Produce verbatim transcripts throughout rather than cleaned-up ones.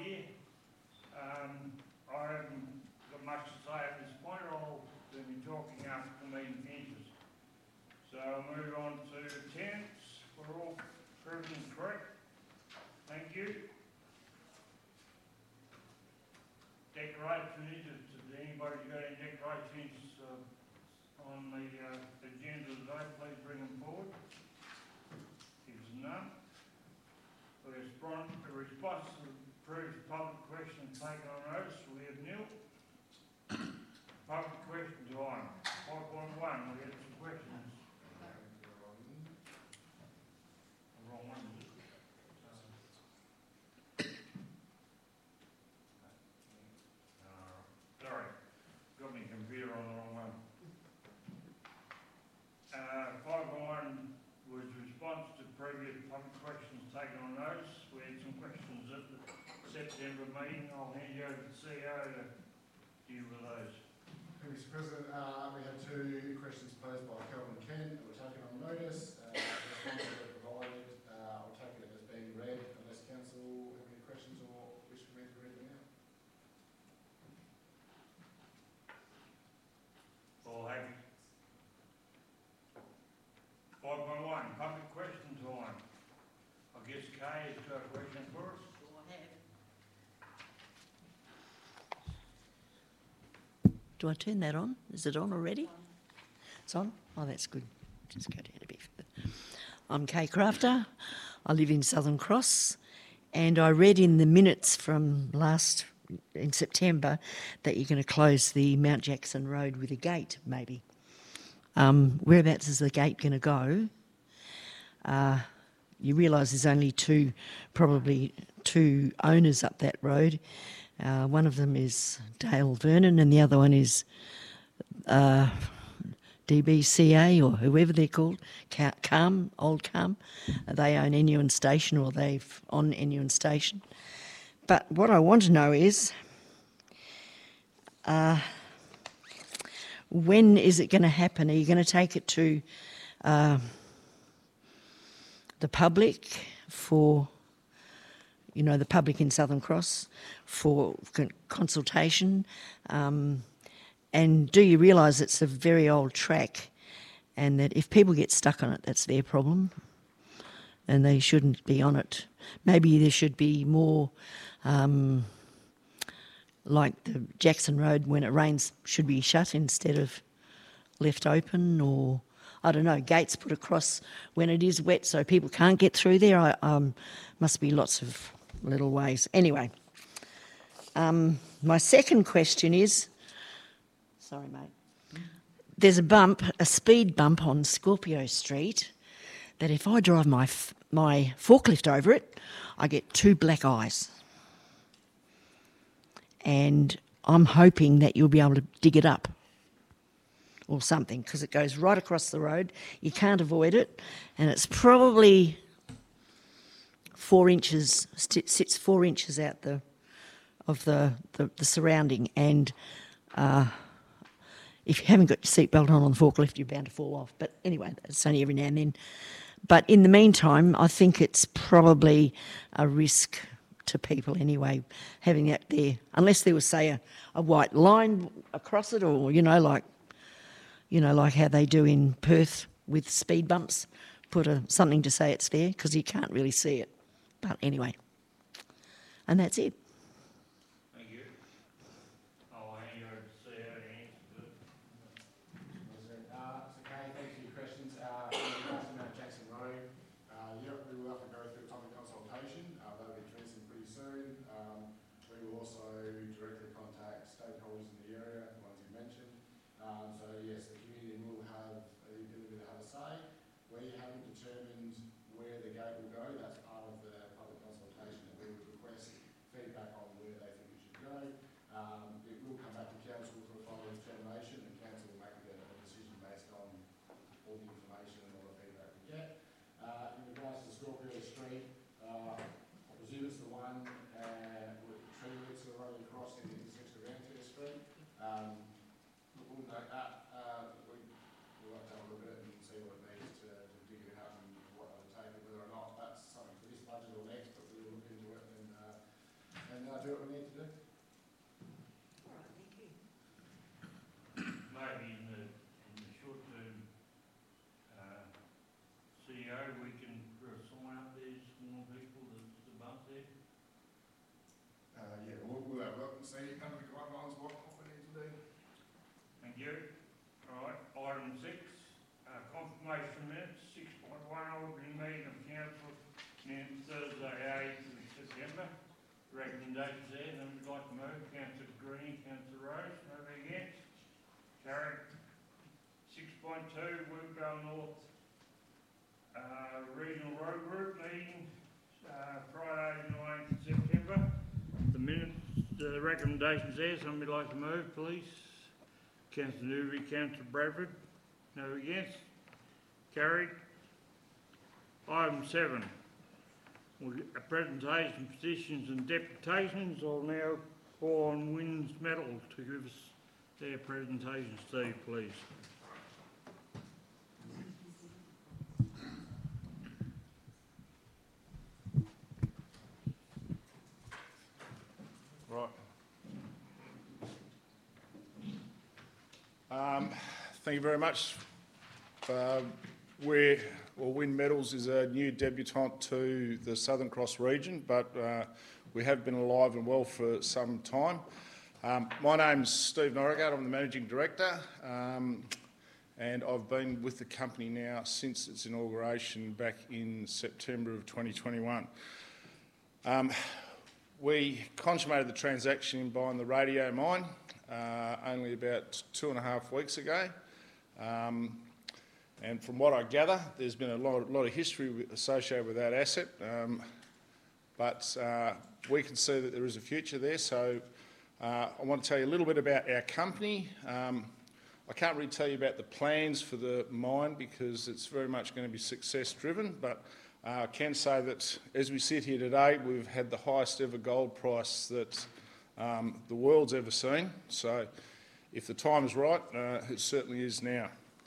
here. Um, I haven't got much to say at this point. I'll be talking after the meeting finishes. So I'll move on to attendance. We're all proven correct. Thank you. Declarations. Has anybody got any declarations uh, on the uh, agenda today? Please bring them forward. If there's none. The response, the response to the approved public questions taken on notice, we have nil. Public question time. five point one, we have some questions. The wrong one, is it? Uh, sorry, got my computer on the wrong one. Uh, five point one was response to previous public questions taken on notice. We had some questions at the September meeting. I'll hand you over to the C E O to deal with those. Thank you, Mister President. Uh, we had two questions posed by Kelvin and Ken that were taken on notice. Uh, responses were provided. Uh, I'll take it as being read unless Council have any questions or wish for me to read them out. All happy. five point one, public question time. I guess Kay has got a question for us. Do I turn that on? Is it on already? It's on? Oh, that's good. Just go down a bit further. I'm Kay Crafter. I live in Southern Cross, and I read in the minutes from last, in September, that you're going to close the Mount Jackson Road with a gate, maybe. Um, whereabouts is the gate going to go? Uh, you realise there's only two, probably two owners up that road. Uh, one of them is Dale Vernon and the other one is uh, D B C A or whoever they're called, Calm, Old Calm. They own Enuan Station, or they've on Enuan Station. But what I want to know is, uh, when is it going to happen? Are you going to take it to uh, the public for... you know, the public in Southern Cross for consultation? Um, and do you realise it's a very old track and that if people get stuck on it, that's their problem and they shouldn't be on it? Maybe there should be more, um, like the Jackson Road, when it rains, should be shut instead of left open, or I don't know, gates put across when it is wet so people can't get through there. I, um, must be lots of little ways. Anyway, um, my second question is, sorry mate, there's a bump, a speed bump on Scorpio Street that if I drive my, f my forklift over it, I get two black eyes. And I'm hoping that you'll be able to dig it up or something, because it goes right across the road. You can't avoid it, and it's probably four inches, sits four inches out the of the, the, the surrounding, and uh, if you haven't got your seatbelt on on the forklift, you're bound to fall off. But anyway, it's only every now and then. But in the meantime, I think it's probably a risk to people anyway, having that there, unless there was, say, a, a white line across it, or, you know, like, you know, like how they do in Perth with speed bumps, put a, something to say it's there, because you can't really see it. But anyway, and that's it. Thank you. I'll hand you over to C E O to answer it. Uh, so Kay, thanks for your questions. Uh, in regards to Mount Jackson Road, uh, yep, we will have to go through public consultation. Uh, that'll be commencing pretty soon. Um, we will also directly contact stakeholders in the area, the ones you mentioned. Um, so yes, the community will have the ability to have a say. We haven't determined where the gate will go. That's part of the public consultation that we would request feedback on where they think it should go. Um, it will come back to council for a final determination, and council will make a, a decision based on all the information and all the feedback we get. Uh, in regards to Scorpio Street, uh, I presume it's the one uh, with the tree roots that are running across in the intersection of Antier Street. Um, we'll note that. Uh, we, we'll have to have a look at it and see what it needs to, to dig it out and what it'll take, whether or not that's something for this budget or next, but we'll look into it and, uh, and uh, do what we need to do. All right, thank you. Maybe in the, in the short term, uh, C E O, we can put a sign up there, small people that's above there. Uh, yeah, we'll, we'll have a look and see under the guidelines what, what we need to do. Thank you. All right, item six, uh, confirmation minutes, six point one, opening meeting of council minutes Thursday, eighth of September. Recommendations there, then we'd like to move, councillor Green, councillor Rose, nobody against. Carried. Six point two, Woodvale North, uh, Regional Road Group meeting, uh, Friday, ninth of September. The minutes, the recommendations there, somebody like to move, please. Councillor Newby, councillor Bradford, no against. Carried. Item seven, we'll get a presentation, petitions and deputations. I'll now call on Wins Metal to give us their presentation. Steve, please. Right. Um, thank you very much. Uh, we're, well, Wind Metals is a new debutant to the Southern Cross region, but uh, we have been alive and well for some time. Um, my name's Steve Norregard, I'm the Managing Director, um, and I've been with the company now since its inauguration back in September of twenty twenty-one. Um, we consummated the transaction in buying the radio mine uh, only about two and a half weeks ago. Um, and from what I gather, there's been a lot, lot of history associated with that asset, um, but uh, we can see that there is a future there. So uh, I want to tell you a little bit about our company. Um, I can't really tell you about the plans for the mine because it's very much going to be success driven, but uh, I can say that as we sit here today, we've had the highest ever gold price that um, the world's ever seen. So if the time is right, uh, it certainly is now.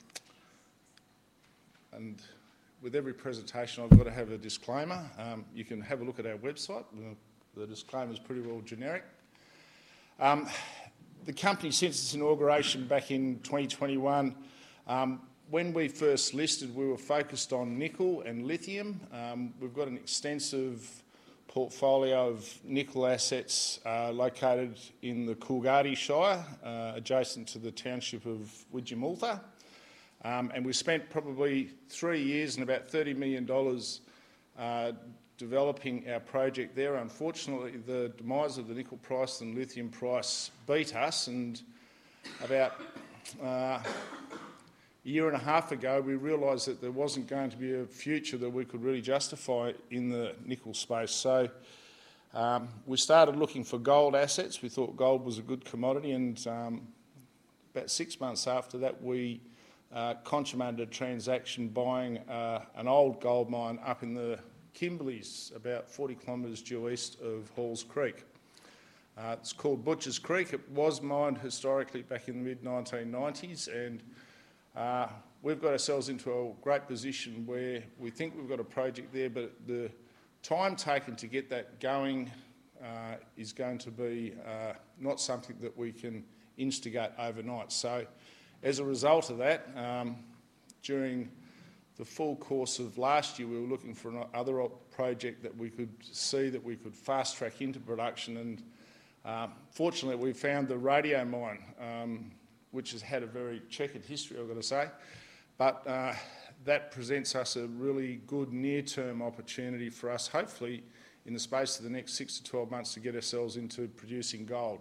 And with every presentation, I've got to have a disclaimer. Um, you can have a look at our website. The, the disclaimer is pretty well generic. Um, the company, since its inauguration back in twenty twenty-one, um, when we first listed, we were focused on nickel and lithium. Um, we've got an extensive portfolio of nickel assets uh, located in the Coolgardie Shire, uh, adjacent to the township of Widjamulta. Um, and we spent probably three years and about thirty million dollars uh, developing our project there. Unfortunately, the demise of the nickel price and lithium price beat us, and about uh, a year and a half ago we realised that there wasn't going to be a future that we could really justify in the nickel space. So um, we started looking for gold assets. We thought gold was a good commodity, and um, about six months after that we Uh, consummated a transaction buying uh, an old gold mine up in the Kimberleys, about forty kilometres due east of Halls Creek. Uh, it's called Butchers Creek. It was mined historically back in the mid nineteen nineties, and uh, we've got ourselves into a great position where we think we've got a project there, but the time taken to get that going uh, is going to be uh, not something that we can instigate overnight. So as a result of that, um, during the full course of last year, we were looking for another project that we could see that we could fast track into production, and uh, fortunately we found the radio mine, um, which has had a very checkered history, I've got to say, but uh, that presents us a really good near-term opportunity for us, hopefully in the space of the next six to twelve months, to get ourselves into producing gold.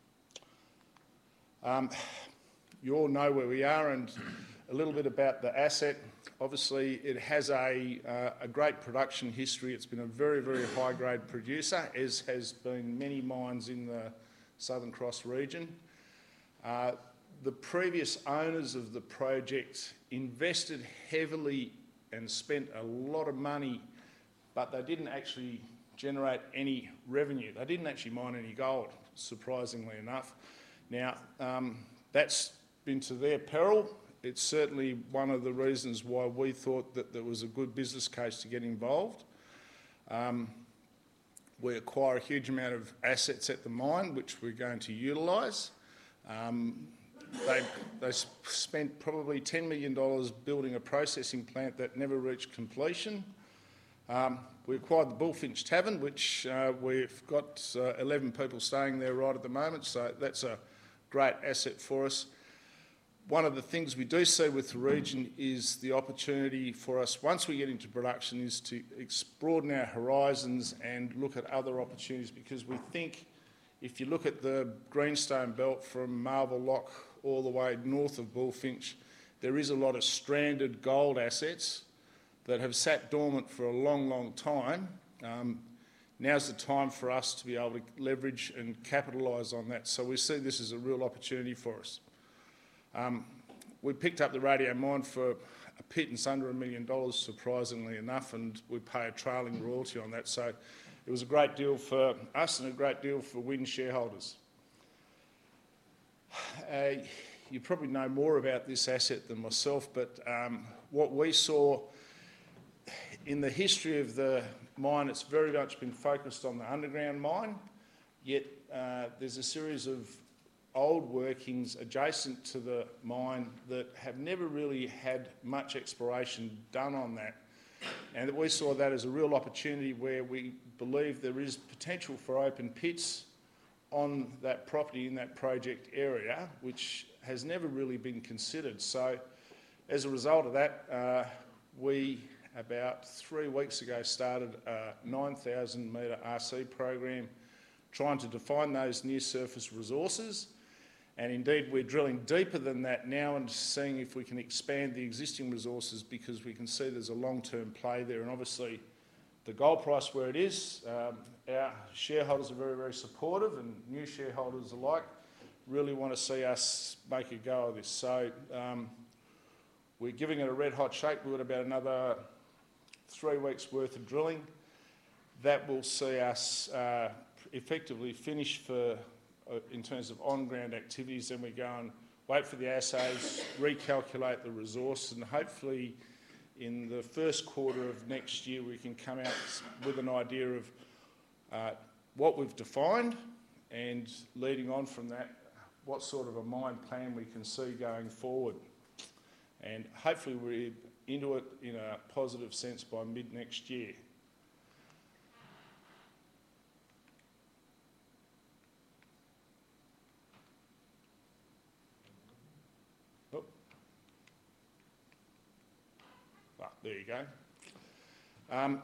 Um, You all know where we are, and a little bit about the asset. Obviously, it has a, uh, a great production history. It's been a very, very high-grade producer, as has been many mines in the Southern Cross region. Uh, the previous owners of the project invested heavily and spent a lot of money, but they didn't actually generate any revenue. They didn't actually mine any gold, surprisingly enough. Now, um, that's been to their peril. It's certainly one of the reasons why we thought that there was a good business case to get involved. Um, we acquire a huge amount of assets at the mine, which we're going to utilise. Um, they, they spent probably ten million dollars building a processing plant that never reached completion. Um, we acquired the Bullfinch Tavern, which uh, we've got uh, eleven people staying there right at the moment, so that's a great asset for us. One of the things we do see with the region is the opportunity for us, once we get into production, is to broaden our horizons and look at other opportunities, because we think if you look at the Greenstone Belt from Marvel Lock all the way north of Bullfinch, there is a lot of stranded gold assets that have sat dormant for a long, long time. Um, now's the time for us to be able to leverage and capitalise on that. So we see this as a real opportunity for us. Um, we picked up the Radio Mine for a pittance under a million dollars, surprisingly enough, and we pay a trailing royalty on that. So it was a great deal for us and a great deal for Win shareholders. Uh, you probably know more about this asset than myself, but um, what we saw in the history of the mine, it's very much been focused on the underground mine, yet uh, there's a series of old workings adjacent to the mine that have never really had much exploration done on that. And we saw that as a real opportunity where we believe there is potential for open pits on that property in that project area, which has never really been considered. So as a result of that, uh, we about three weeks ago started a nine thousand metre R C program trying to define those near surface resources. And indeed, we're drilling deeper than that now and seeing if we can expand the existing resources, because we can see there's a long-term play there. And obviously, the gold price where it is, um, our shareholders are very, very supportive, and new shareholders alike really want to see us make a go of this. So um, we're giving it a red-hot shake. We've got about another three weeks' worth of drilling. That will see us uh, effectively finish for in terms of on-ground activities. Then we go and wait for the assays, recalculate the resource, and hopefully in the first quarter of next year we can come out with an idea of uh, what we've defined, and leading on from that, what sort of a mine plan we can see going forward. And hopefully we're into it in a positive sense by mid-next year. There you go. Um,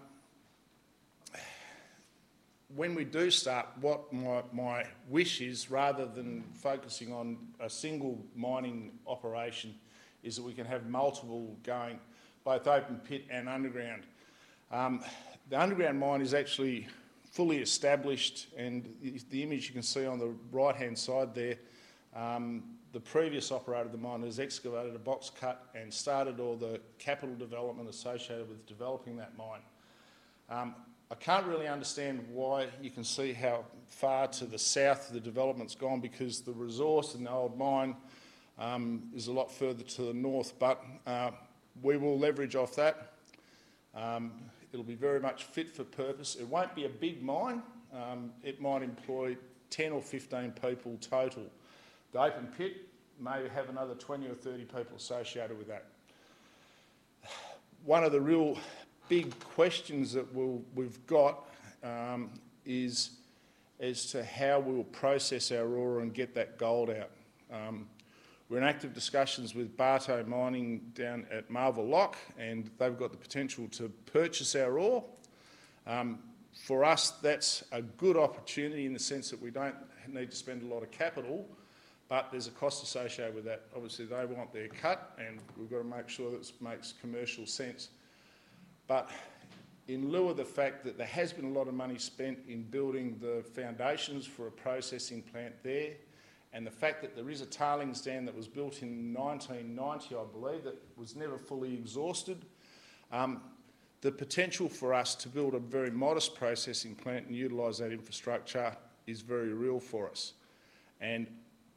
when we do start, what my, my wish is, rather than focusing on a single mining operation, is that we can have multiple going, both open pit and underground. Um, the underground mine is actually fully established, and the image you can see on the right-hand side there, um, the previous operator of the mine has excavated a box cut and started all the capital development associated with developing that mine. Um, I can't really understand why you can see how far to the south the development's gone, because the resource in the old mine um, is a lot further to the north, but uh, we will leverage off that. Um, it'll be very much fit for purpose. It won't be a big mine. Um, it might employ ten or fifteen people total. The open pit may have another twenty or thirty people associated with that. One of the real big questions that we'll, we've got um, is as to how we'll process our ore and get that gold out. Um, we're in active discussions with Bartow Mining down at Marvel Lock, and they've got the potential to purchase our ore. Um, for us, that's a good opportunity in the sense that we don't need to spend a lot of capital, but there's a cost associated with that. Obviously, they want their cut, and we've got to make sure that it makes commercial sense. But in lieu of the fact that there has been a lot of money spent in building the foundations for a processing plant there, and the fact that there is a tailings dam that was built in nineteen ninety, I believe, that was never fully exhausted, um, the potential for us to build a very modest processing plant and utilise that infrastructure is very real for us. And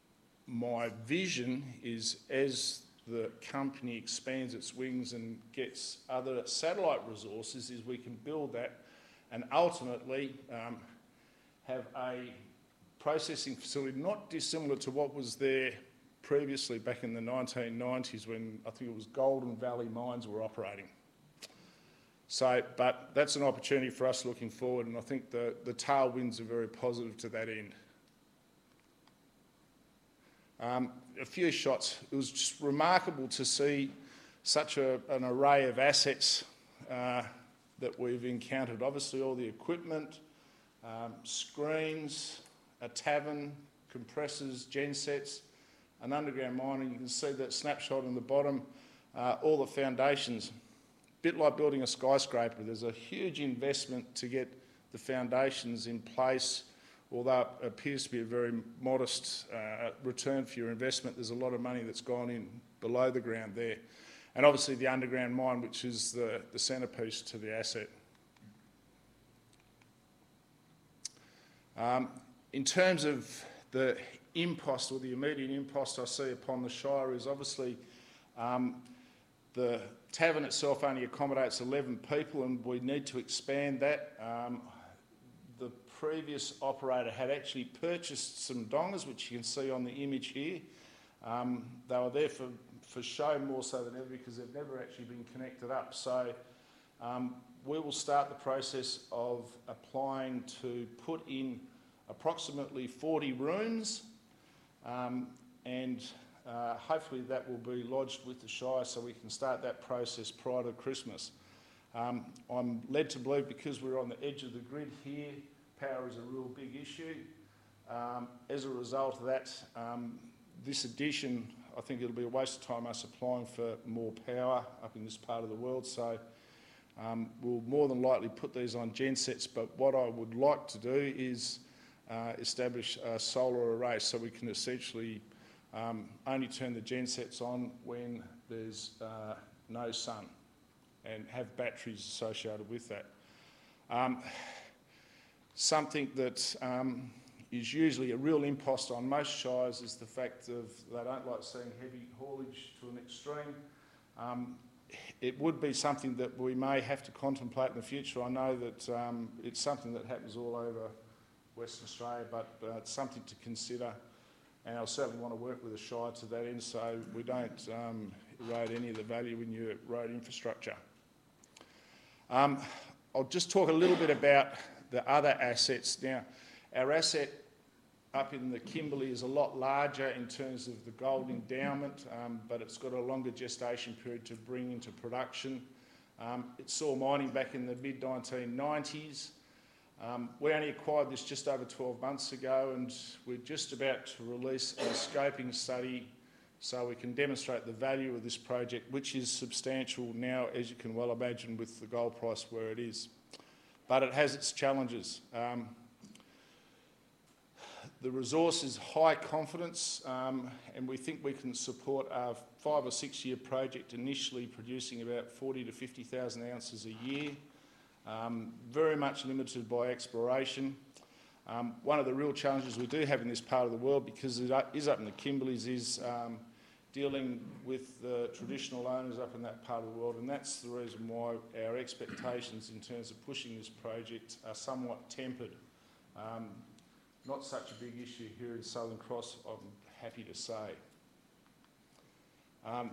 my vision is, as the company expands its wings and gets other satellite resources, is we can build that and ultimately um, have a processing facility not dissimilar to what was there previously back in the nineteen nineties when I think it was Golden Valley Mines were operating. So, but that's an opportunity for us looking forward, and I think the, the tailwinds are very positive to that end. Um, a few shots. It was just remarkable to see such a, an array of assets uh, that we've encountered. Obviously all the equipment, um, screens, a tavern, compressors, gensets, an underground mine, and you can see that snapshot on the bottom, uh, all the foundations. Bit like building a skyscraper, there's a huge investment to get the foundations in place, although it appears to be a very modest uh, return for your investment. There's a lot of money that's gone in below the ground there. And obviously the underground mine, which is the, the centrepiece to the asset. Um, in terms of the impost, or the immediate impost I see upon the Shire, is obviously um, the tavern itself only accommodates eleven people, and we need to expand that. Um, the previous operator had actually purchased some dongas, which you can see on the image here. Um, they were there for, for show more so than ever because they've never actually been connected up. So um, we will start the process of applying to put in approximately forty rooms, um, and uh, hopefully that will be lodged with the Shire so we can start that process prior to Christmas. Um, I'm led to believe, because we're on the edge of the grid here, power is a real big issue. Um, as a result of that, um, this addition, I think it'll be a waste of time us applying for more power up in this part of the world. So um, we'll more than likely put these on gensets, but what I would like to do is uh, establish a solar array so we can essentially um, only turn the gensets on when there's uh, no sun, and have batteries associated with that. Um, something that um, is usually a real impost on most shires is the fact of they don't like seeing heavy haulage to an extreme. Um, it would be something that we may have to contemplate in the future. I know that um, it's something that happens all over Western Australia, but uh, it's something to consider, and I certainly want to work with the Shire to that end so we don't um, erode any of the value in your road infrastructure. Um, I'll just talk a little bit about the other assets. Now, our asset up in the Kimberley is a lot larger in terms of the gold endowment, um, but it's got a longer gestation period to bring into production. Um, it saw mining back in the mid nineteen nineties. Um, we only acquired this just over twelve months ago, and we're just about to release a scoping study so we can demonstrate the value of this project, which is substantial now, as you can well imagine, with the gold price where it is. But it has its challenges. Um, the resource is high confidence, um, and we think we can support a five or six year project initially producing about forty to fifty thousand ounces a year. Um, very much limited by exploration. Um, one of the real challenges we do have in this part of the world, because it is up in the Kimberleys, is um, dealing with the traditional owners up in that part of the world, and that's the reason why our expectations in terms of pushing this project are somewhat tempered. Um, not such a big issue here in Southern Cross, I'm happy to say. Um,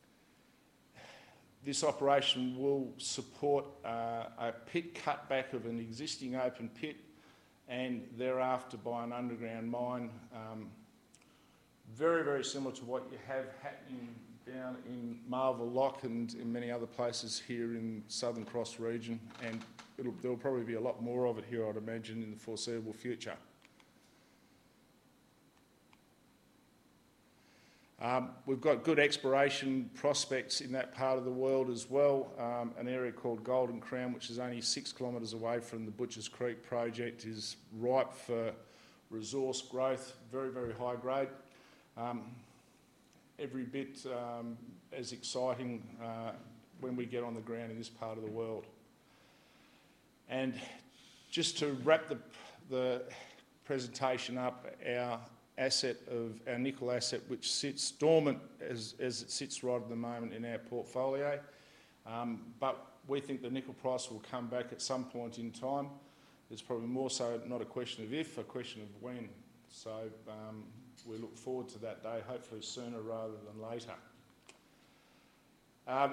This operation will support uh, a pit cutback of an existing open pit, and thereafter by an underground mine, um, very, very similar to what you have happening down in Marvel Lock and in many other places here in Southern Cross region, and it'll, there'll probably be a lot more of it here, I'd imagine, in the foreseeable future. Um, we've got good exploration prospects in that part of the world as well. Um, an area called Golden Crown, which is only six kilometres away from the Butchers Creek project, is ripe for resource growth, very, very high grade. Um, every bit um, as exciting uh, when we get on the ground in this part of the world. And just to wrap the, the presentation up, our asset of our nickel asset, which sits dormant as, as it sits right at the moment in our portfolio. Um, but we think the nickel price will come back at some point in time. It's probably more so not a question of if, a question of when. So um, we look forward to that day, hopefully sooner rather than later. Um,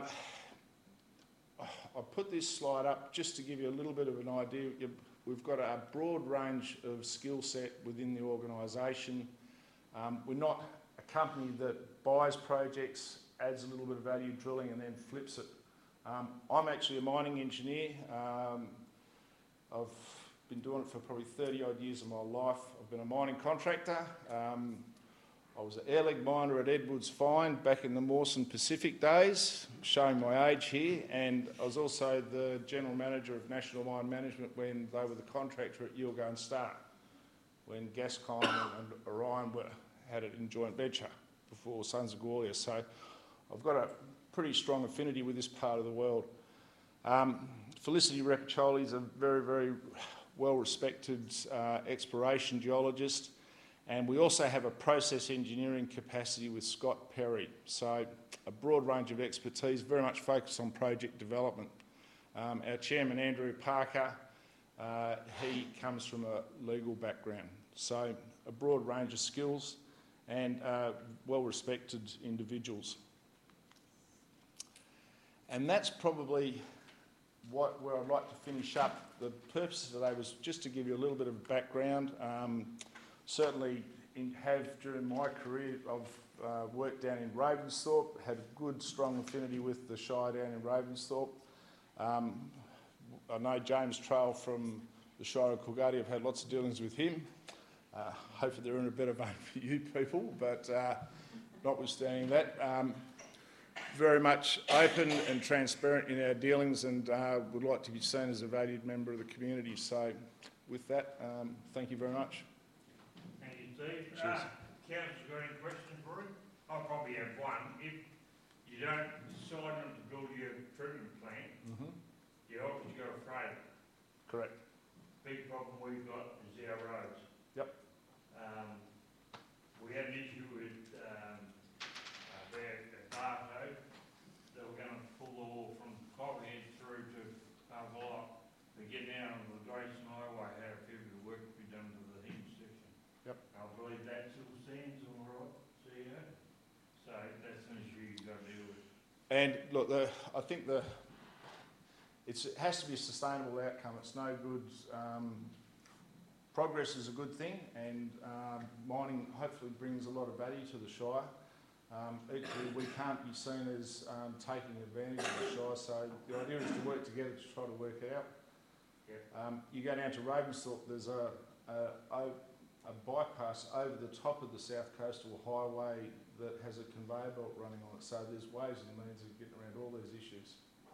I put this slide up just to give you a little bit of an idea. We've got a broad range of skill set within the organisation. Um, we're not a company that buys projects, adds a little bit of value drilling and then flips it. Um, I'm actually a mining engineer. Um, I've been doing it for probably thirty odd years of my life. I've been a mining contractor. Um, I was an air leg miner at Edwards Fine back in the Mawson Pacific days, showing my age here, and I was also the General Manager of National Mine Management when they were the contractor at Yilgarn Star, when Gascoyne and Orion were, had it in joint venture before Sons of Gwalia. So I've got a pretty strong affinity with this part of the world. Um, Felicity Repiccioli is a very, very well-respected uh, exploration geologist. And we also have a process engineering capacity with Scott Perry. So a broad range of expertise, very much focused on project development. Um, our chairman, Andrew Parker, uh, he comes from a legal background. So a broad range of skills and uh, well-respected individuals. And that's probably what, where I'd like to finish up. The purpose of today was just to give you a little bit of background. Um, Certainly in, have, during my career, I've uh, worked down in Ravensthorpe, had a good, strong affinity with the Shire down in Ravensthorpe. Um, I know James Trail from the Shire of Coolgardie. I've had lots of dealings with him. Uh, hopefully they're in a better vein for you people, but uh, notwithstanding that, um, very much open and transparent in our dealings and uh, would like to be seen as a valued member of the community. So with that, um, thank you very much. Steve, uh, Council's got any questions for him? I'll probably have one. If you don't decide not to build your treatment plant, Mm-hmm. you obviously got a freighter. Correct. Big problem we've got is our roads. Yep. Um, we had an issue with um, uh, there at Bartow. They were going to pull the ore from Cobhead through to Parvola. They're getting out on the Grayson Highway, had a fair bit of work to be done to the heat station. Yep. I believe that still stands, all right, C E O. So that's an issue you've got to deal with. And look, the, I think the it's, it has to be a sustainable outcome. It's no good. Um, progress is a good thing, and um, mining hopefully brings a lot of value to the Shire. Um, equally, we can't be seen as um, taking advantage of the Shire. So the idea is to work together to try to work it out. Yep. Um, you go down to Ravensthorpe. There's a, a, a a bypass over the top of the South Coastal Highway that has a conveyor belt running on it. So there's ways and means of getting around all these issues.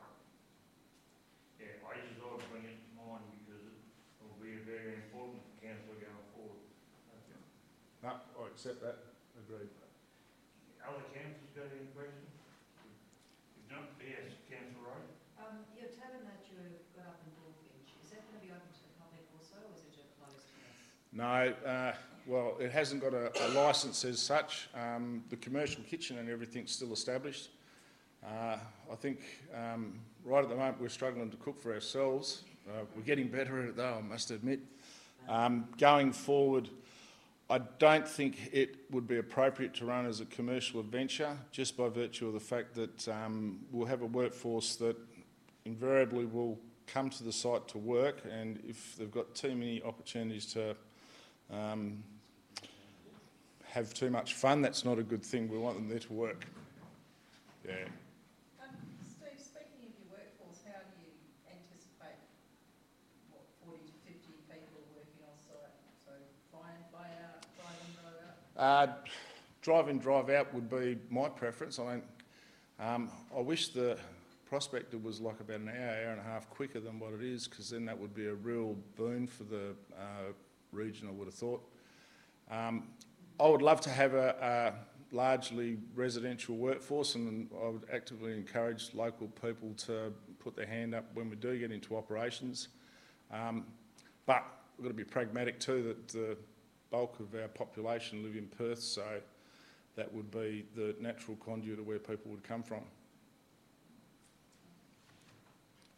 Yeah, I just thought I'd bring it to mind because it will be very important for council going forward. Okay. No, I accept that. Agreed. Other councils got any questions? If not, yes, Councillor Rowe. Um, your tavern that you've got up in Bullfinch, is that going to be open to the public also, or is it just closed to us? No, uh, well, it hasn't got a, a licence as such. Um, the commercial kitchen and everything's still established. Uh, I think um, right at the moment we're struggling to cook for ourselves. Uh, we're getting better at it though, I must admit. Um, going forward, I don't think it would be appropriate to run as a commercial venture just by virtue of the fact that um, we'll have a workforce that invariably will come to the site to work, and if they've got too many opportunities to Um, have too much fun, that's not a good thing. We want them there to work. Yeah. Um, Steve, speaking of your workforce, how do you anticipate, what, forty to fifty people working on site? So fly in, fly out, drive in, drive out? Uh, drive in, drive out would be my preference. I mean, um, I wish the Prospector was like about an hour, hour and a half quicker than what it is, because then that would be a real boon for the uh, region, I would have thought. Um, I would love to have a, a largely residential workforce, and I would actively encourage local people to put their hand up when we do get into operations. Um, but we've got to be pragmatic too, that the bulk of our population live in Perth, so that would be the natural conduit of where people would come from.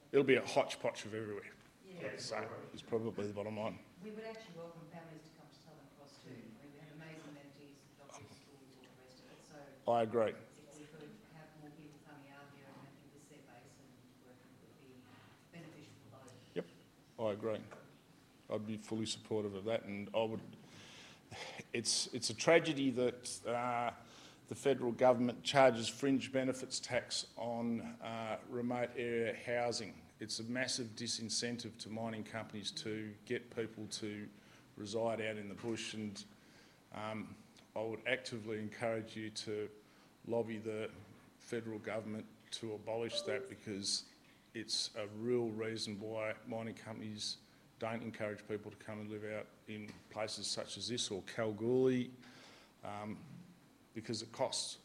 it'll be a hodgepodge of everywhere. Yeah. So it's probably the bottom line. We would actually welcome families to come to Southern Cross too. I mean, we have amazing amenities, doctors, schools, all the rest of it. So I agree. if we could have more people coming out here and making this their base and working, it would be beneficial for both. I agree. I'd be fully supportive of that, and I would. It's it's a tragedy that uh, the federal government charges fringe benefits tax on uh, remote area housing. It's a massive disincentive to mining companies to get people to reside out in the bush, and um, I would actively encourage you to lobby the federal government to abolish that, because it's a real reason why mining companies don't encourage people to come and live out in places such as this or Kalgoorlie, um, because it costs,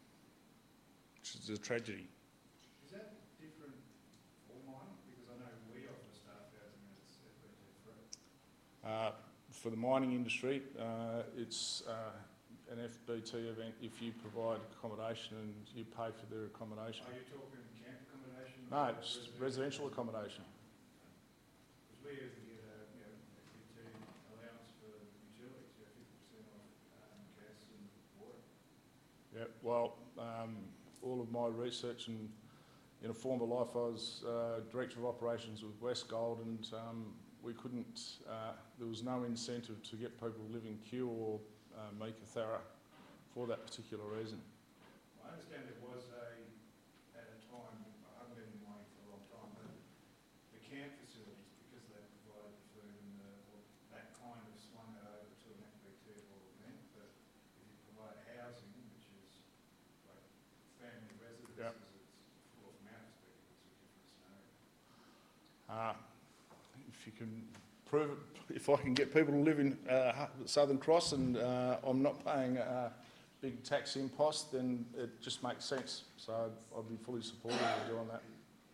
which is a tragedy. Is that different for mining? Because I know we offer staff housing and it's F B T free. Uh, for the mining industry, uh, it's uh, an F B T event if you provide accommodation and you pay for their accommodation. Are you talking camp accommodation? No, it's residential accommodation. Because we usually get a, you know, F B T allowance for utilities, you know, fifty percent off um, gas and water. Yeah, well, um, all of my research, and in a former life I was uh, Director of Operations with Westgold, and um, we couldn't, uh, there was no incentive to get people to live in Kew or uh, Meekatharra for that particular reason. I understand there was a, at a time, I haven't been in mining for a long time, but the camp facilities, because they provided the food and the, well, that kind of swung that over to an F B T or event, but if you provide housing, which is like family residences, Yep. it's, well, from our perspective, it's a different scenario. Uh, if you can prove it, if I can get people to live in uh, Southern Cross and uh, I'm not paying a big tax impost, then it just makes sense. So I'd be fully supportive of doing that.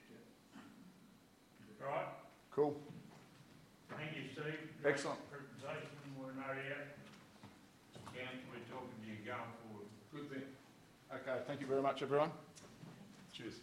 Right, Cool. thank you, Steve. Great Excellent. presentation, we're no doubt. Council, we're talking to you going forward. Good thing. Okay, thank you very much, everyone. Cheers.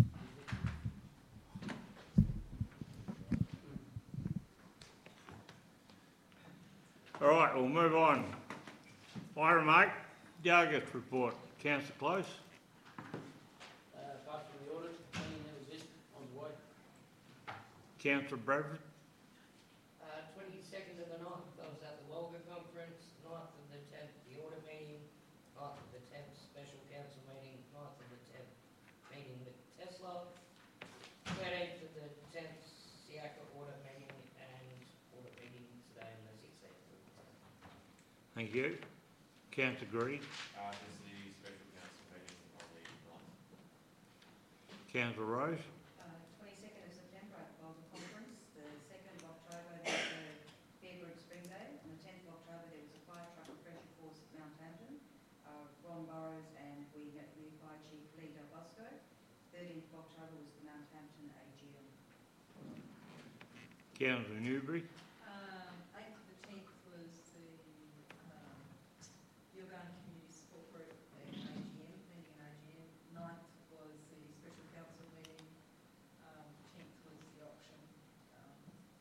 All right, we'll move on. Item eight, Delegates report. Councillor Close. Uh, apart from the audit, cleaning, that was it, on the way. Councillor Bradford. Uh, twenty-second of the ninth, I was at the Wagga conference, ninth of the tenth, the audit meeting, ninth of the tenth, special council meeting, ninth of the tenth, meeting with Tesla, thirteenth of the tenth, Siaka audit meeting, and audit meeting today on the sixteenth of the tenth. Thank you. Councillor Green. Uh, this is the special council meeting on the ninth. Councillor Rose. Uh, twenty-second of September at the Wagga Conference, the second of October there was a Fair Group Spring Day, and the tenth of October there was a fire truck refresher course at Mount Hampton, uh, Ron Burrows, and we had the Fire Chief Lee Del Bosco. thirteenth of October was the Mount Hampton A G M. Councillor Newbury. Um, eighth of the tenth was the, um, Yilgarn Community Support Group at A G M, meeting in A G M. ninth was the special council meeting, um, tenth was the auction. Um,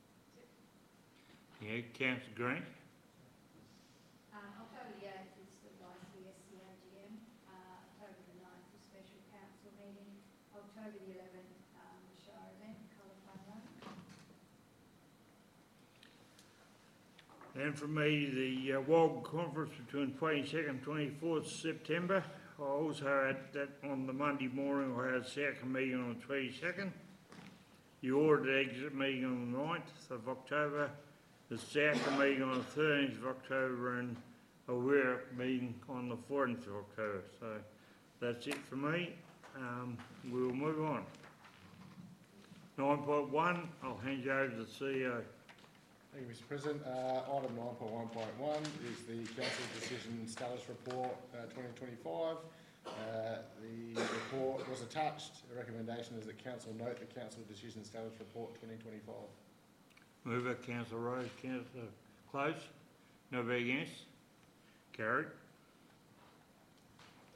Yeah, Councillor Green. Um, October the eighth is the Y C S C A G M, uh, October the ninth, the special council meeting, October the eleventh, um, the show event, Colour Fun Run. And for me, the uh, Wagga conference between twenty-second and twenty-fourth September. I also had that on the Monday morning. I had a second meeting on the twenty-second. The audit exit meeting on the ninth of October. The second meeting on the thirteenth of October, and a work meeting on the fourteenth of October. So that's it for me. Um, we'll move on. nine point one, I'll hand you over to the C E O. Thank you, Mister President. Uh, item nine point one point one is the Council Decision Status Report uh, twenty twenty-five. Uh, the report was attached. The recommendation is that Council note the Council Decision Status Report twenty twenty-five. Mover, Councillor Rose, Councillor Close. Nobody against? Carried.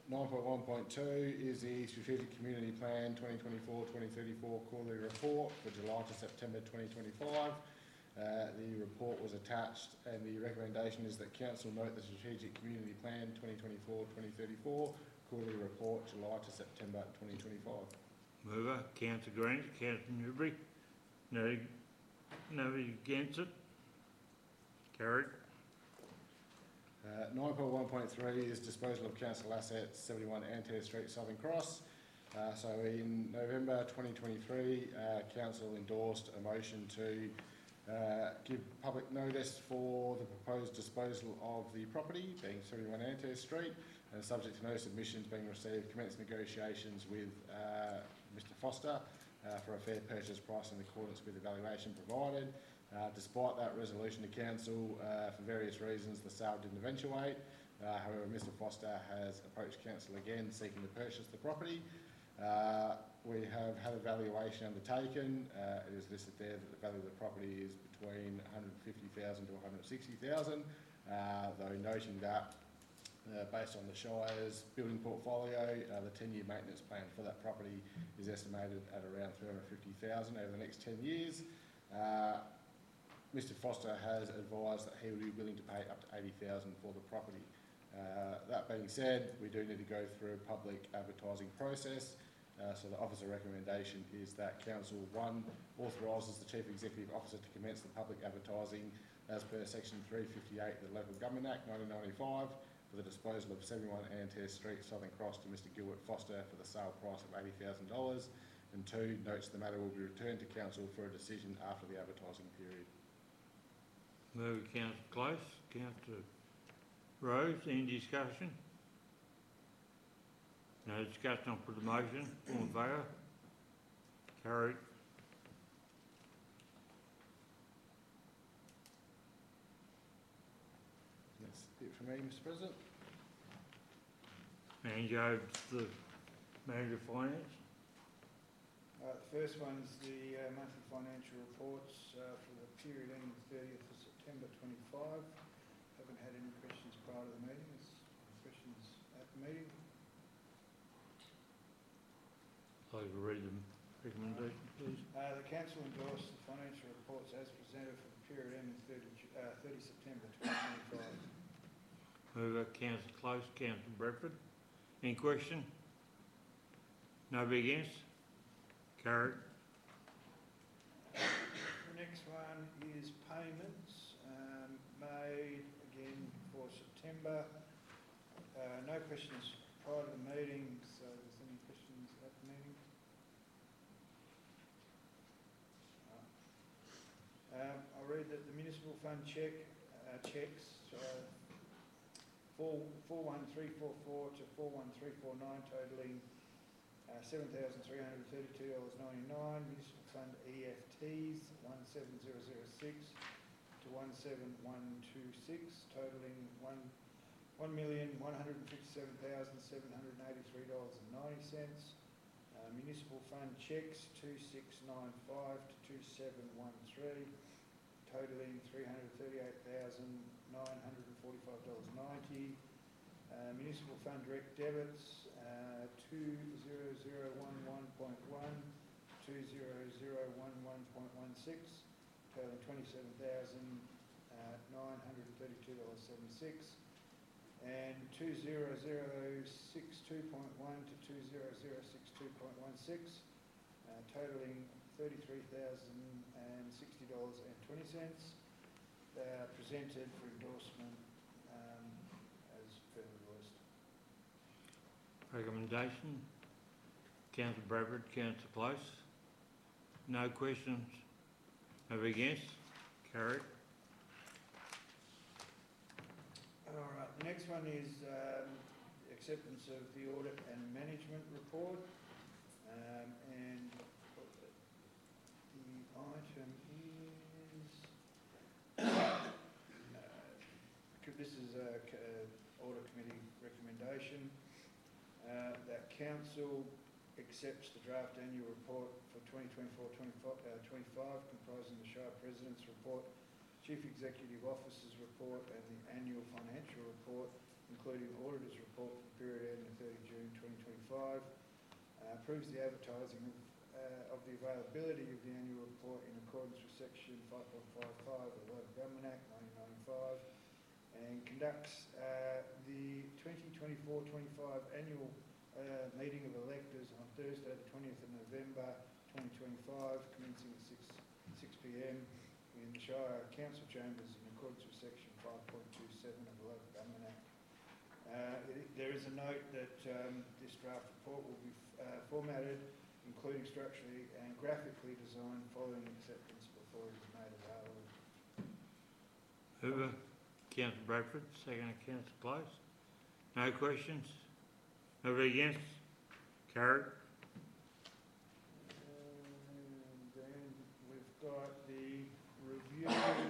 nine point one point two is the Strategic Community Plan twenty twenty-four to twenty thirty-four quarterly report for July to September twenty twenty-five. Uh, the report was attached and the recommendation is that Council note the Strategic Community Plan twenty twenty-four to twenty thirty-four quarterly report July to September twenty twenty-five. Mover, Councillor Grant, Councillor Newbury. No, nobody against it? Carried. Uh, nine point one point three is disposal of council assets, seventy-one Antair Street, Southern Cross. Uh, so in November twenty twenty-three, uh, council endorsed a motion to uh, give public notice for the proposed disposal of the property, being seventy-one Antair Street, and subject to no submissions being received, commence negotiations with uh, Mister Foster uh, for a fair purchase price in accordance with the valuation provided. Uh, despite that resolution to council, uh, for various reasons, the sale didn't eventuate. Uh, however, Mister Foster has approached council again seeking to purchase the property. Uh, we have had a valuation undertaken. Uh, it is listed there that the value of the property is between one hundred fifty thousand dollars to one hundred sixty thousand dollars, uh, though noting that uh, based on the Shire's building portfolio, uh, the ten-year maintenance plan for that property is estimated at around three hundred fifty thousand dollars over the next ten years. Uh, Mister Foster has advised that he would be willing to pay up to eighty thousand dollars for the property. Uh, that being said, we do need to go through a public advertising process. Uh, so the officer recommendation is that Council one authorises the Chief Executive Officer to commence the public advertising as per Section three fifty-eight of the Local Government Act nineteen ninety-five for the disposal of seventy-one Antair Street, Southern Cross to Mister Gilbert Foster for the sale price of eighty thousand dollars. And two, notes the matter will be returned to Council for a decision after the advertising period. Move Councillor Close, Councillor Rose, any discussion? No discussion, I'll put the motion. All in favour? Carried. That's it for me, Mister President. And you over to the Manager of Finance. Uh, the first one is the uh, monthly financial reports uh, for the period ending thirtieth of September twenty-five. Haven't had any questions prior to the meeting. Is any questions at the meeting? I'd like to read the recommendation, please. Uh, the council endorsed the financial reports as presented for the period ending thirty September twenty twenty-five. Mover Councillor Close, Councillor Bradford. Any question? Nobody against? Carried. The next one is payments um, made again for September. Uh, no questions prior to the meeting, so if there's any questions at the meeting? Um, I read that the municipal fund check uh, checks uh, four four one three four four to four one three four nine totaling uh, seven thousand three hundred thirty-two dollars ninety-nine. Municipal fund E F Ts one seven zero zero six to one seven one two six totaling one one million one hundred fifty-seven thousand seven hundred eighty-three dollars ninety. Uh, municipal fund checks two six nine five to two seven one three totaling three hundred thirty-eight thousand nine hundred forty-five dollars ninety. Uh, municipal fund direct debits uh, two zero zero one one point one, two zero zero one one point one six totaling twenty-seven thousand nine hundred thirty-two dollars seventy-six. And two zero zero six two point one to two zero zero six two point one six, uh, totaling thirty-three thousand sixty dollars twenty. Uh, presented for endorsement um, as further list. Recommendation. Councillor Bradford, Councillor Close. No questions. Nobody against? Carried. All right, the next one is um, acceptance of the audit and management report, um, and the item is, uh, this is a uh, audit committee recommendation uh, that council accepts the draft annual report for twenty twenty-four twenty-five comprising the Shire President's report, Chief Executive Officer's report and the annual financial report, including including the auditor's report for the period ending thirty June twenty twenty-five. Uh, approves the advertising of, uh, of the availability of the annual report in accordance with section five point five five of the Local Government Act nineteen ninety-five, and conducts uh, the twenty twenty-four twenty-five annual uh, meeting of electors on Thursday the twentieth of November twenty twenty-five, commencing at six p m in the Shire Council Chambers in accordance with section five point two seven of the Local Government Act. Uh, it, there is a note that um, this draft report will be uh, formatted, including structurally and graphically designed, following acceptance before it is made available. Mover, Councillor Bradford, second Councillor Close. No questions? Nobody against? Carried. And then we've got the review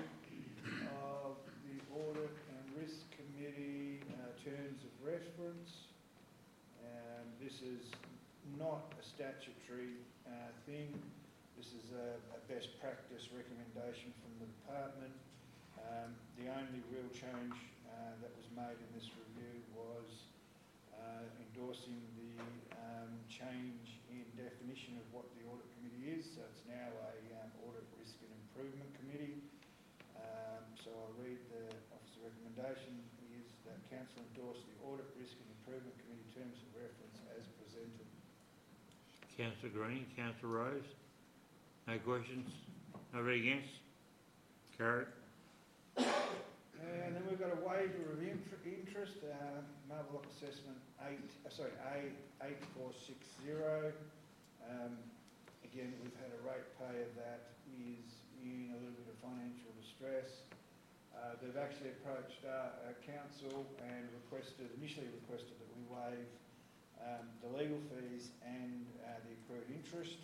of the Audit and Risk Committee uh, terms of reference. Um, this is not a statutory uh, thing. This is a, a best practice recommendation from the department. Um, the only real change uh, that was made in this review was uh, endorsing the um, change in definition of what the audit committee is. So it's now a um, audit risk and improvement committee. Um, so I'll read the officer recommendation is that council endorse the audit risk and improvement committee terms of reference as presented. Councillor Green, Councillor Rose. No questions? Nobody against? Carried. And then we've got a waiver of inter interest, uh, Marble Lock Assessment eight, uh, sorry, A eight four six zero. Um, again, we've had a ratepayer that is in a little bit of financial distress. Uh, they've actually approached our, our council and requested, initially requested that we waive um, the legal fees and uh, the accrued interest.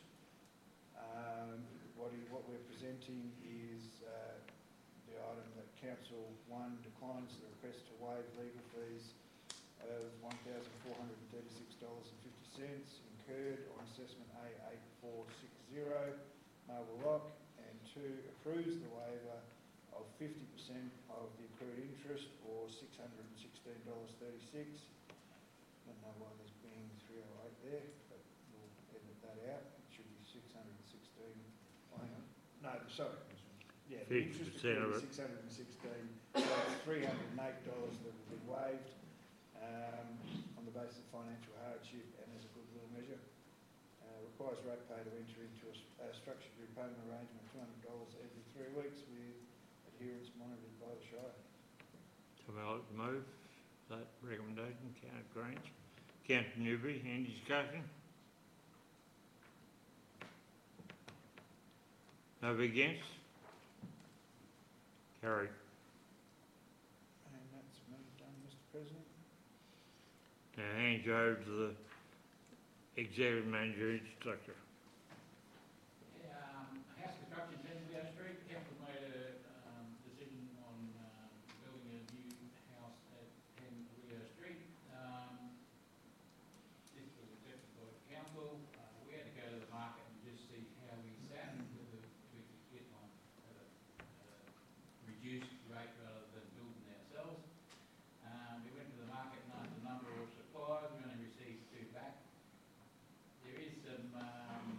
Um, what, he, what we're presenting is uh, the item that Council one declines the request to waive legal fees of one thousand four hundred thirty-six dollars fifty incurred on assessment A eight four six zero Marble Lock, and two, approves the waiver of fifty percent of the accrued interest or six hundred sixteen dollars thirty-six. I don't know why there's being three oh eight there, but we'll edit that out. It should be six hundred sixteen. Oh, hang on. No, sorry. Yeah, the interest accrued is six hundred sixteen, so it's three hundred eight dollars that will be waived um, on the basis of financial hardship and as a goodwill measure. Uh, requires ratepayer to enter into a, a structured repayment arrangement of two hundred dollars every three weeks with adherence monitored by the Shire. Somebody like to move that recommendation? Councillor Grange. Councillor Newbury, any discussion? Nobody against? Carried. And that's me done, Mister President. Now hand you over to the Executive Manager Instructor. Yeah, um, house construction, ten Leo Street, council made a um, decision on uh, building a new house at ten Leo Street. Um, this was accepted by the council. Uh, we had to go to the market and just see how we sat, whether we could get one at a, at a reduced rate rather than building ourselves. Um, we went to the market and asked a number of suppliers. We only received two back. There is some um,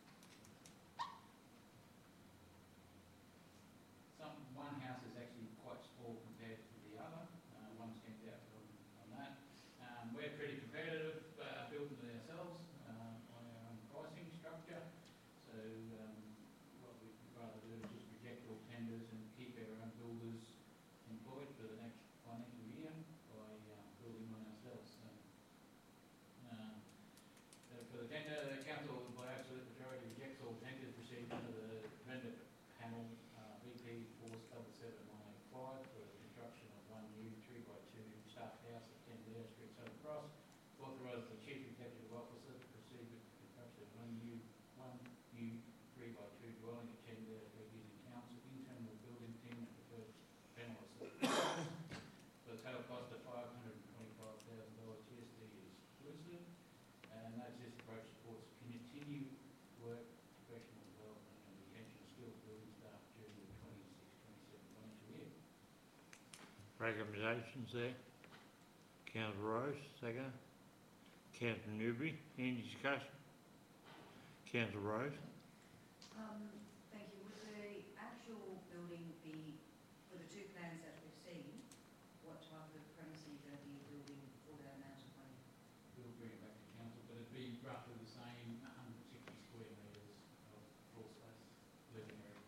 some one house is actually quite small compared to the other. Uh, one's camped out on, on that. Um, we're pretty competitive, uh, building it ourselves uh, on our own pricing structure. So um, what we'd rather do is just reject all tenders and keep our own builders employed for the next financial year by uh, building one ourselves. So, um, so for the tender, the council by absolute majority rejects all tenders received under the vendor panel uh, V P four seven seven one eight five for the construction of one new three by two staff house at ten Leo Street, Southern Cross. Authorise the Chief Executive Officer to proceed with the construction of one new one new three by two dwelling at ten Leo Street using council internal building team and preferred panelists. For the total cost of five hundred twenty-five thousand dollars G S T exclusive, and that's this approach supports continued work, professional development and retention of skilled building staff during the twenty-six twenty-seven financial year. Recommendations there. Councillor Rose, second. Councillor Newby, any discussion? Councillor Rose? Um, thank you. Would the actual building be, for the two plans that we've seen, what type of premise are you going to be building for that amount of money? We'll bring it back to council, but it'd be roughly the same, one hundred sixty square metres of floor space, living area.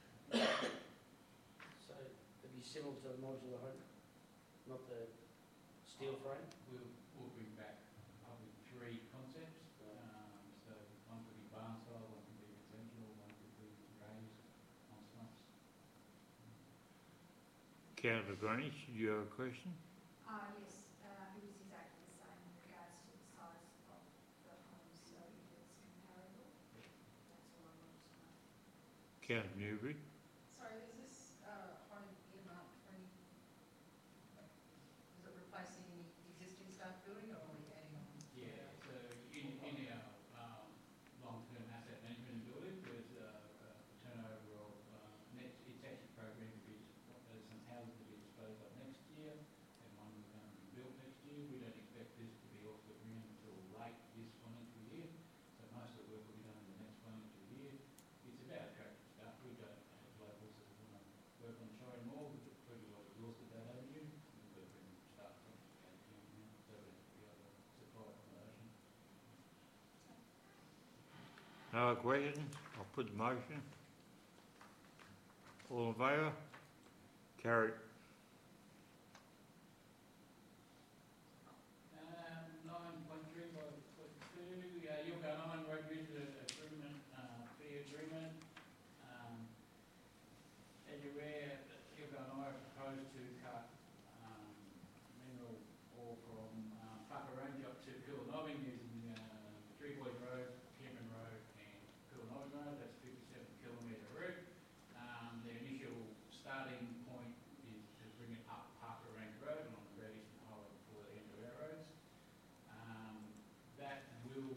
So it'd be similar to a modular home, not the steel frame? We'll, we'll bring back probably three concepts. Um, so one could be barn style, one could be conventional, one could be raised on slumps. Councillor Greenwich, do you have a question? Uh, yes, uh, it was exactly the same in regards to the size of the homes, so if it's comparable, that's all I wanted to know. Councillor Newby? Sorry, is this uh, home earmarked for any, is it replacing any existing staff building or are we adding on? Yeah, so in, in our um, long-term asset management building, there's a, a turnover of uh, net, it's actually programmed to be, there's some houses to be disposed of next year and one is going to be built next year. We don't expect this to be off the ground until late this financial year, so most of the work will be done in the next financial year. It's about attracting staff. We don't have locals that want to work on Shire Mall, we've pretty well exhausted that avenue. We've got to bring staff from out of town now, so we have to be able to supply accommodation. No other questions? I'll put the motion. All in favour? Carried. Um, nine point three by point two, uh, you'll go on road user agreement, uh, fee agreement. Um, as you're aware, you'll go on, I propose to cut, um, mineral ore from, um, Paparangi up to Pilanobbing using, uh, Three Boys Road, Cameron Road and Pilanobbing Road, that's fifty-seven kilometre route. Um, the initial starting point is to bring it up Paparangi Road and on the Great Eastern Highway before the end of our roads. Um, that will,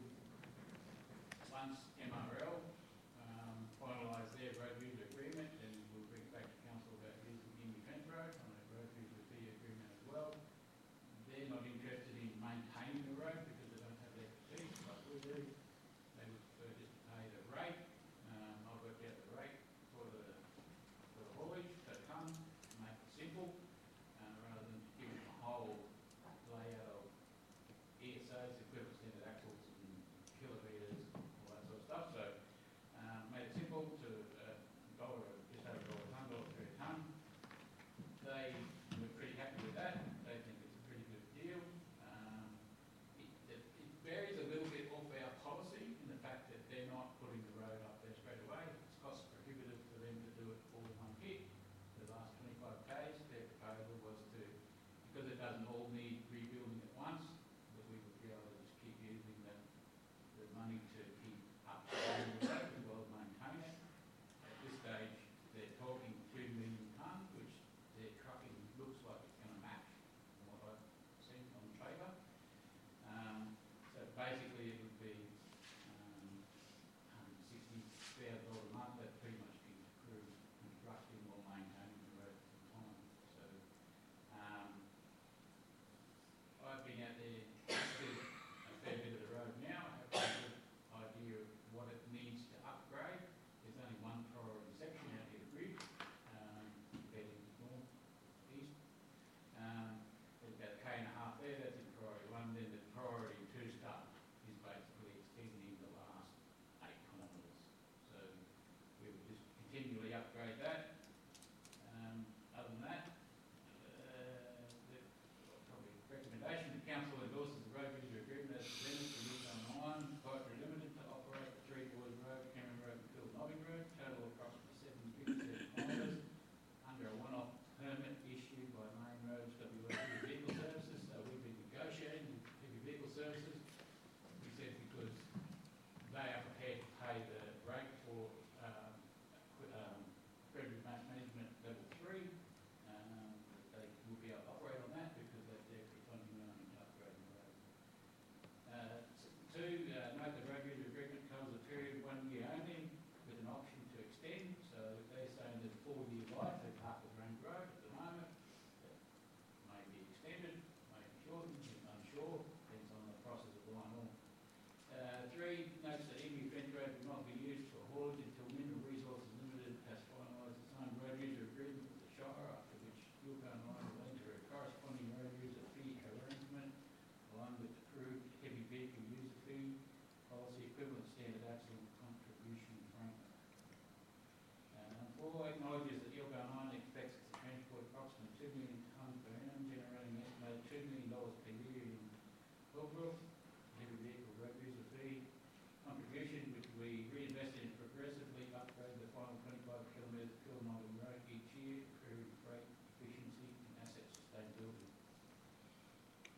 once M R L um, finalise their road user agreement, then we'll bring it back to council about using Indy Fence Road on a road user fee agreement as well. They're not interested in maintaining the road because they don't have the expertise like we do. They would prefer just to pay the rate. Um, I've worked out the rate for the, for the haulage per tonne to make it simple, uh, rather than giving them a whole layout of E S As, equivalent standard axles and kilometres, all that sort of stuff. So, um, made it simple to a dollar, just over a dollar a tonne, dollar per tonne. They were pretty happy with that. They think it's a pretty good deal. Um, it, it, it varies a little bit off our policy in the fact that they're not putting the road up there straight away. It's cost prohibitive for them to do it all in one hit. The last twenty-five k's, their proposal was to, because it doesn't all need rebuilding at once, that we would be able to just keep using the, the money to keep up the road as well as maintain it. At this stage, they're talking two million tonne, which their trucking looks like it's going to match from what I've seen on Traver. Um, so basically it would be um, one hundred sixty thousand dollars a month. That pretty much keeps the crew constructing or maintaining the road at the time. So um,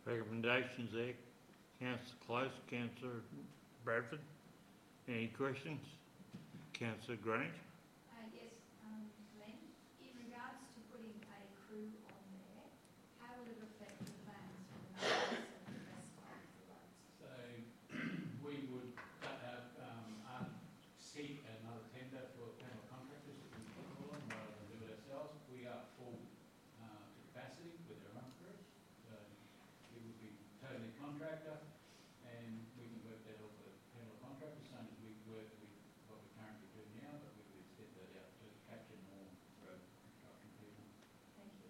Recommendations there. Councillor Close, Councillor Bradford. Any questions? Councillor Grant. Uh, yes, um, Glenn, in regards to putting a crew on there, how will it affect the plans for the maintenance and the rest of the roads? So we would uh, um, uh, seek another tender for panel contractors that we can call them rather than do it ourselves. We are full uh, to capacity with our own crews. So it would be totally contractor, and we can work that off with panel contractors, same as we work with what we currently do now, but we would extend that out to capture more road construction people. Thank you.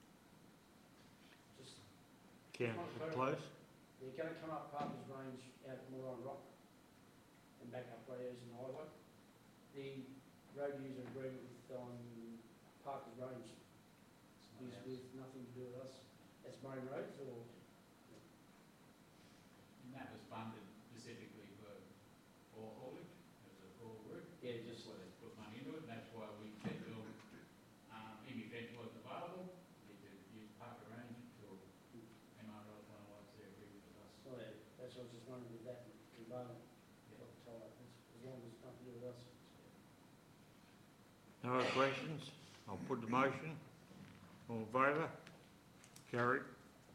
Just, Councillor Close. they're going to come up Parker's Range out at Moron Rock and back up Reyes and Highway. The road user agreement with on Parker's Range is with nothing to do with us. That's main roads or? And that was funded specifically for, for haulage, as a haul route. Yeah, just So they put money into it, and that's why we said to them, um, in the event it wasn't available, we could use Parker Range until M R L finalised their agreement with us. Oh, yeah, that's what I was just wondering with that component. Got the tie, as as long as it's nothing to do with us. No other questions? I'll put the motion. All in favour? Carried.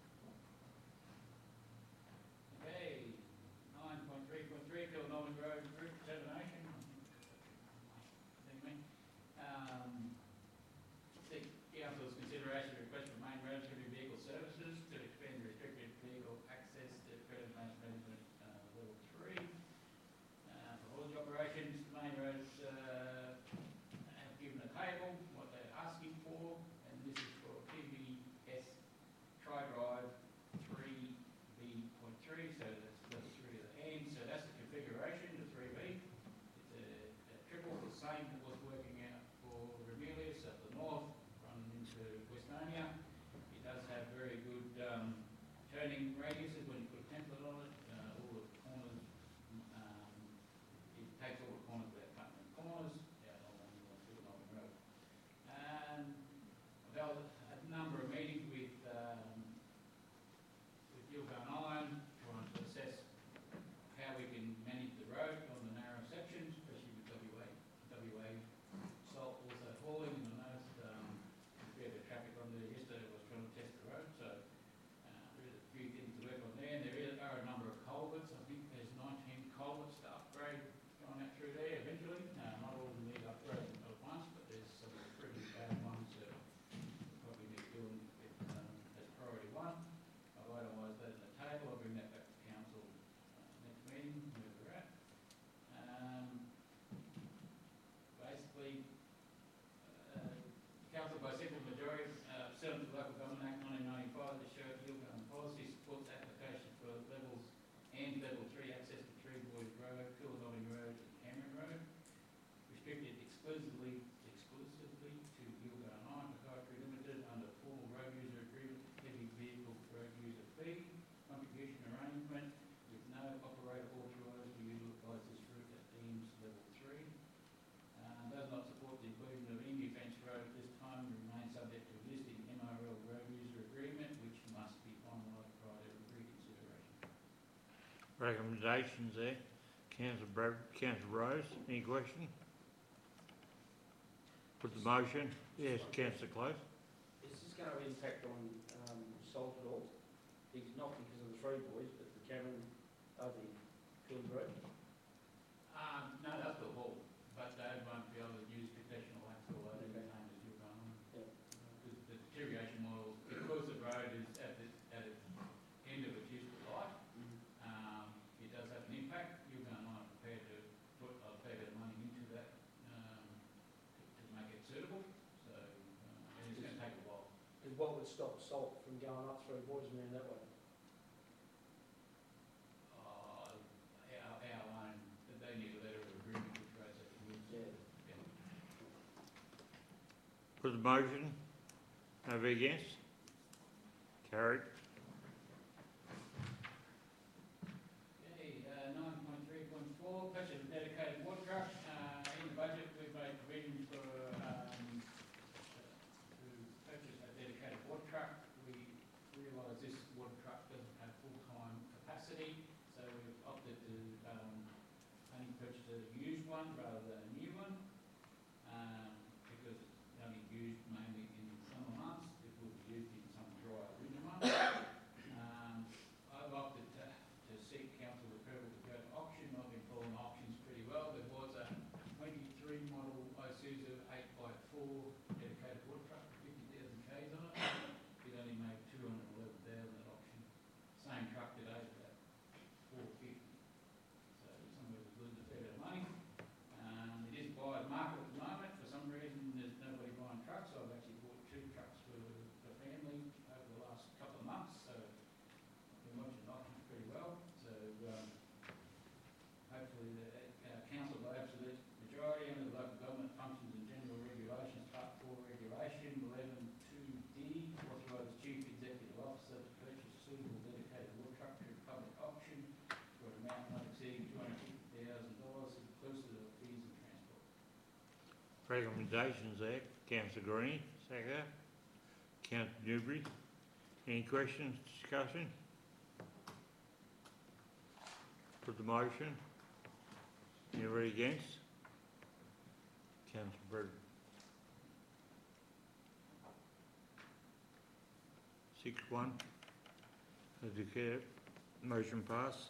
Okay, nine point three point three, Phil Nolan Road Route Determination. Thank you. Um, the council's consideration request for main roads heavy vehicle services to expand restricted vehicle access to credit management uh, level three. Uh, for haulage operations, the main roads uh, have given a table, what they're asking for, and this is for P V S Tri-Drive three B point three, so that's level three at the end, so that's the configuration, the three B. It's a, a triple, the same that was working out for Ramelius at the north, running into Westonia. It does have very good um, turning radiuses when you put a template on it, uh, all the corners, um, it takes all the corners without cutting the corners, out along the Philip Road. And I've held a number of meetings with um, with Yilgarn Iron, trying to assess how we can manage the road on the narrow sections, especially with W A, W A salt also hauling, and I noticed um, we had a traffic on there yesterday, was trying to test the road, so uh, there is a few things to work on there, and there is, are a number of culverts. I think there's nineteen culverts to upgrade going out through there eventually. Uh, not all of them need upgrading at once, but there's some pretty bad ones that probably need doing um, as priority one. I've itemised that in the table. I'll bring that back to council uh, next meeting, where we're at. Um, basically, uh, council by simple majority, uh, pursuant to the Local Government Act nineteen ninety-five, the Sheriff Yilgarn policy supports application for levels and level three access to Three Boys Road, Philodolling Road, and Cameron Road, restricted exclusively exclusively to Yilgarn Iron Proprietary Limited under formal road user agreement, heavy vehicle road user fee, contribution arrangement, with no operator authorised to utilise this route at Eames level three. Uh, does not support the inclusion of Indy Fence Road at this time, and remains subject to existing M R L road user agreement, which must be finalised prior to reconsideration. Recommendations there. Councillor Bradford, Councillor Rose. Any question? Put the motion. Yes, Councillor Close. Is this going to impact on um, salt at all? It's not because of the Three Boys, but the Cameron, uh, the Philip Road? Um, no, that's the haul, but they won't be able to use professional axle load in the same as you're going. Yeah. The, the deterioration model, because the road is at the, at its end of its useful life, um, it does have an impact. You're going to prepared to put a fair bit of money into that um, to, to make it suitable. So, uh, and it's going to take a while. Because what would stop salt from going up Three Boys and around that way? Uh, our, our own, they need a letter of agreement which roads they can use. Yeah. Yeah. Put the motion. Over against? Carried. Okay, uh, nine point three point four, purchase of dedicated water truck. Uh, in the budget, we've made provision for, um, to purchase a dedicated water truck. We realise this water truck doesn't one rather than a new one, um, because it's only used mainly in summer months. It will be used in some dry winter months. Um, I've opted to, to seek council approval to go to auction. I've been following auctions pretty well. There was a twenty-three model Isuzu eight by four dedicated water truck with fifty thousand k's on it. It only made two hundred eleven thousand at auction. Same truck today is about four fifty. So somewhere was losing a fair bit of money. Um, it is buyer's market at the moment. For some reason, there's nobody buying trucks. I've actually bought two trucks for the family over the last couple of months. So I've been watching auctions pretty well. So um, hopefully the uh, council by absolute majority under the local government functions and general regulations, part four regulation, eleven two D, authorises chief executive officer to purchase suitable dedicated water truck through public auction for an amount not exceeding two hundred fifty thousand dollars inclusive of fees and transport. Recommendations there, councillor Green, second. Councillor Newbury. Any questions, discussion? Put the motion. Anybody against? Councillor Britton. Six one. I declare motion pass.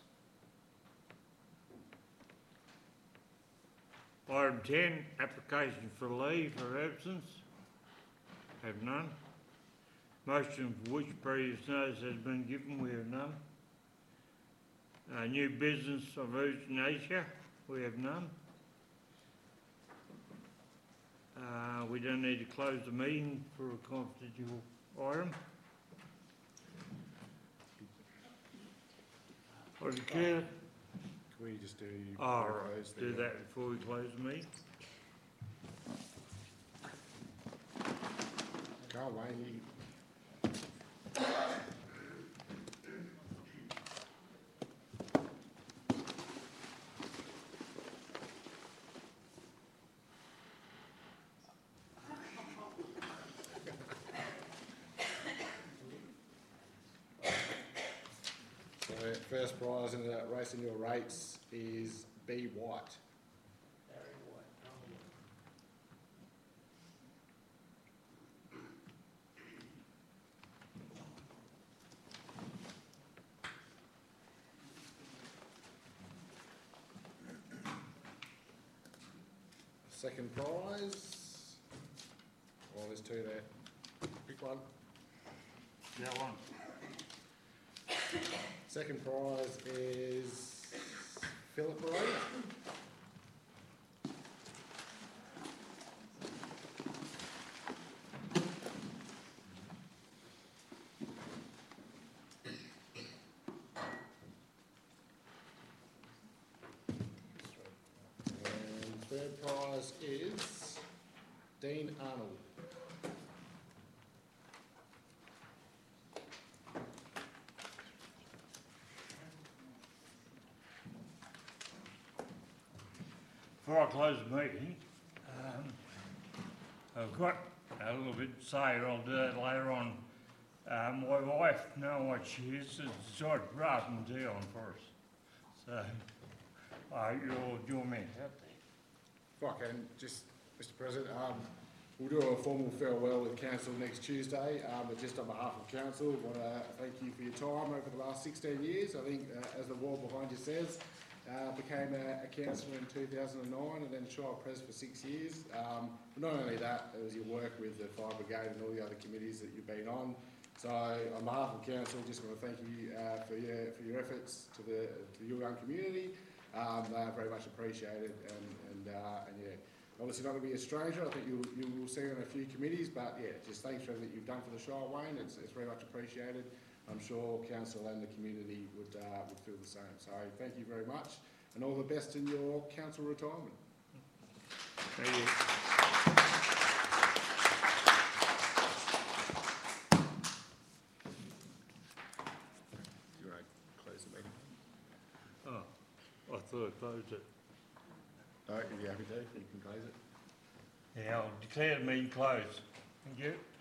Item ten, application for leave or absence. Have none. Motion for which previous notice has been given, we have none. Uh, new business of urgent nature, we have none. Uh, we don't need to close the meeting for a confidential item. I declare. Can we just do? All close right, the- do that before we close the meeting. Carl Wayne, you, so first prize in the Racing Your Rates is B White. Barry White. Oh, Second prize, oh, there's two there. Pick one. That one. Second prize is Philip Moreno. And third prize is Dean Arnold. Before I close the meeting, um, I've got a little bit to say, I'll do that later on. Uh, my wife, know what she is, has decided to write them down for us. So, uh, you'll join me out there. If I can, just, Mister President, um, we'll do a formal farewell with council next Tuesday, um, but just on behalf of council, I want to thank you for your time over the last sixteen years. I think, uh, as the wall behind you says, uh, became a, a councillor in two thousand nine and then child pres for six years. Um, but not only that, it was your work with the Fire Brigade and all the other committees that you've been on. So on behalf of council, just want to thank you uh, for your for your efforts to the to your young community. Um, they are very much appreciated, and and, uh, and yeah, obviously not going to be a stranger. I think you'll you will see on a few committees, but yeah, just thanks for everything you've done for the Shire, Wayne. It's it's very much appreciated. I'm sure council and the community would uh, would feel the same. So thank you very much, and all the best in your council retirement. Thank you. You want to close the meeting? Oh, I thought I closed it. No, if you're happy to, you can close it. Yeah, I'll declare the meeting closed. Thank you.